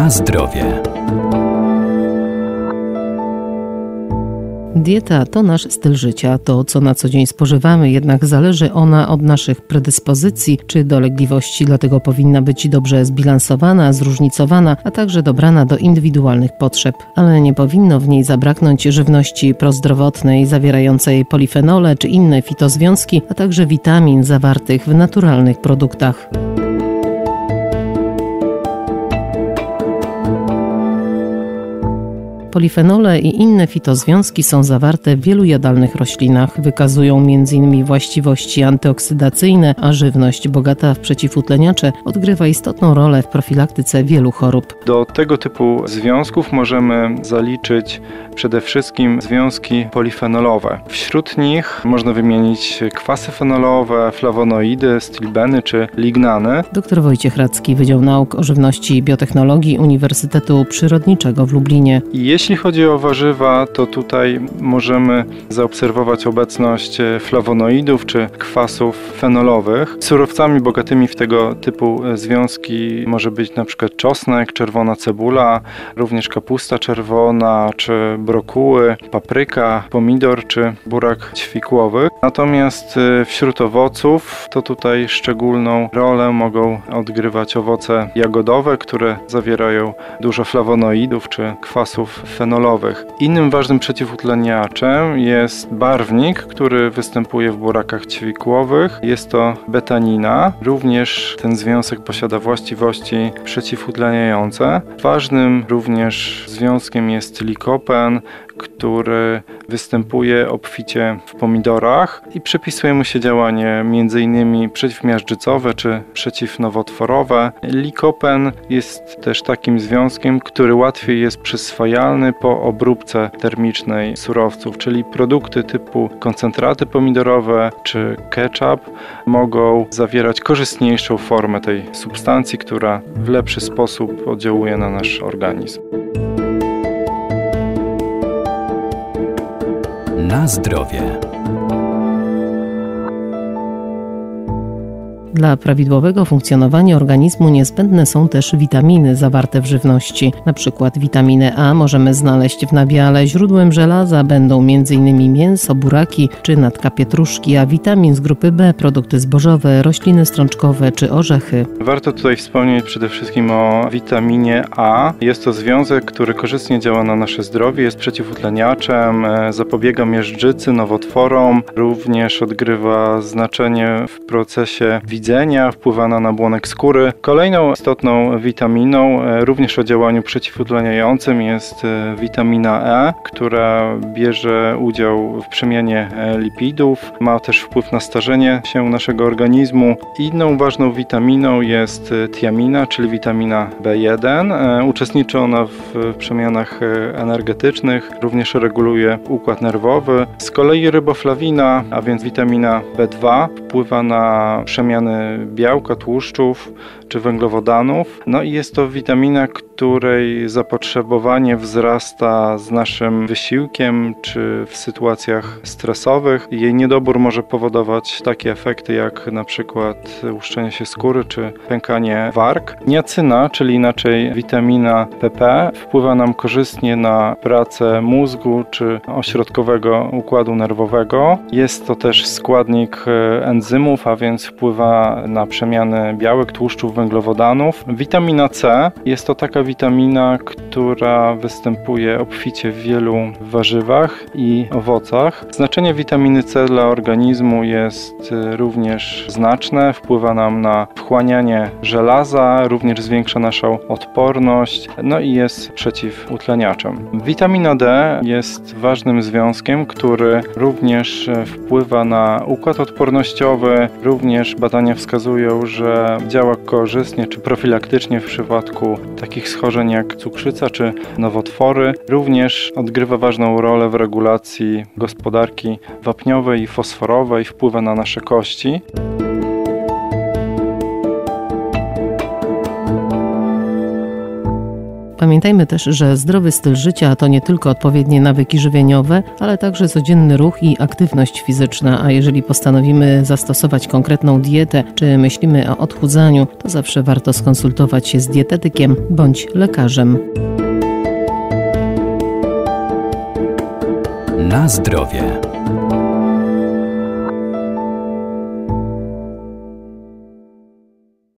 Na zdrowie. Dieta to nasz styl życia, to co na co dzień spożywamy, jednak zależy ona od naszych predyspozycji czy dolegliwości, dlatego powinna być dobrze zbilansowana, zróżnicowana, a także dobrana do indywidualnych potrzeb. Ale nie powinno w niej zabraknąć żywności prozdrowotnej, zawierającej polifenole czy inne fitozwiązki, a także witamin zawartych w naturalnych produktach. Polifenole i inne fitozwiązki są zawarte w wielu jadalnych roślinach. Wykazują m.in. właściwości antyoksydacyjne, a żywność bogata w przeciwutleniacze odgrywa istotną rolę w profilaktyce wielu chorób. Do tego typu związków możemy zaliczyć przede wszystkim związki polifenolowe. Wśród nich można wymienić kwasy fenolowe, flawonoidy, stilbeny czy lignany. Dr Wojciech Radzki, Wydział Nauk o Żywności i Biotechnologii Uniwersytetu Przyrodniczego w Lublinie. Jeśli chodzi o warzywa, to tutaj możemy zaobserwować obecność flawonoidów czy kwasów fenolowych. Surowcami bogatymi w tego typu związki może być na przykład czosnek, czerwona cebula, również kapusta czerwona czy brokuły, papryka, pomidor czy burak ćwikłowy. Natomiast wśród owoców to tutaj szczególną rolę mogą odgrywać owoce jagodowe, które zawierają dużo flawonoidów czy kwasów fenolowych. Innym ważnym przeciwutleniaczem jest barwnik, który występuje w burakach ćwikłowych. Jest to betanina. Również ten związek posiada właściwości przeciwutleniające. Ważnym również związkiem jest likopen, który występuje obficie w pomidorach i przypisuje mu się działanie m.in. przeciwmiażdżycowe czy przeciwnowotworowe. Likopen jest też takim związkiem, który łatwiej jest przyswajalny po obróbce termicznej surowców, czyli produkty typu koncentraty pomidorowe czy ketchup mogą zawierać korzystniejszą formę tej substancji, która w lepszy sposób oddziałuje na nasz organizm. Na zdrowie. Dla prawidłowego funkcjonowania organizmu niezbędne są też witaminy zawarte w żywności. Na przykład witaminę A możemy znaleźć w nabiale. Źródłem żelaza będą m.in. mięso, buraki czy natka pietruszki, a witamin z grupy B produkty zbożowe, rośliny strączkowe czy orzechy. Warto tutaj wspomnieć przede wszystkim o witaminie A. Jest to związek, który korzystnie działa na nasze zdrowie, jest przeciwutleniaczem, zapobiega miażdżycy, nowotworom, również odgrywa znaczenie w procesie widzenia, wpływa na nabłonek skóry. Kolejną istotną witaminą, również o działaniu przeciwutleniającym, jest witamina E, która bierze udział w przemianie lipidów, ma też wpływ na starzenie się naszego organizmu. Inną ważną witaminą jest tiamina, czyli witamina B1. Uczestniczy ona w przemianach energetycznych, również reguluje układ nerwowy. Z kolei riboflawina, a więc witamina B2, wpływa na przemiany białka, tłuszczów czy węglowodanów. No i jest to witamina, której zapotrzebowanie wzrasta z naszym wysiłkiem czy w sytuacjach stresowych. Jej niedobór może powodować takie efekty jak na przykład łuszczenie się skóry czy pękanie warg. Niacyna, czyli inaczej witamina PP, wpływa nam korzystnie na pracę mózgu czy ośrodkowego układu nerwowego. Jest to też składnik enzymów, a więc wpływa na przemiany białek, tłuszczów, węglowodanów. Witamina C jest to taka witamina, która występuje obficie w wielu warzywach i owocach. Znaczenie witaminy C dla organizmu jest również znaczne. Wpływa nam na wchłanianie żelaza, również zwiększa naszą odporność, no i jest przeciwutleniaczem. Witamina D jest ważnym związkiem, który również wpływa na układ odpornościowy. Również badania wskazują, że działa korzystnie czy profilaktycznie w przypadku takich schorzeń jak cukrzyca czy nowotwory. Również odgrywa ważną rolę w regulacji gospodarki wapniowej i fosforowej, wpływa na nasze kości. Pamiętajmy też, że zdrowy styl życia to nie tylko odpowiednie nawyki żywieniowe, ale także codzienny ruch i aktywność fizyczna, a jeżeli postanowimy zastosować konkretną dietę, czy myślimy o odchudzaniu, to zawsze warto skonsultować się z dietetykiem bądź lekarzem. Na zdrowie.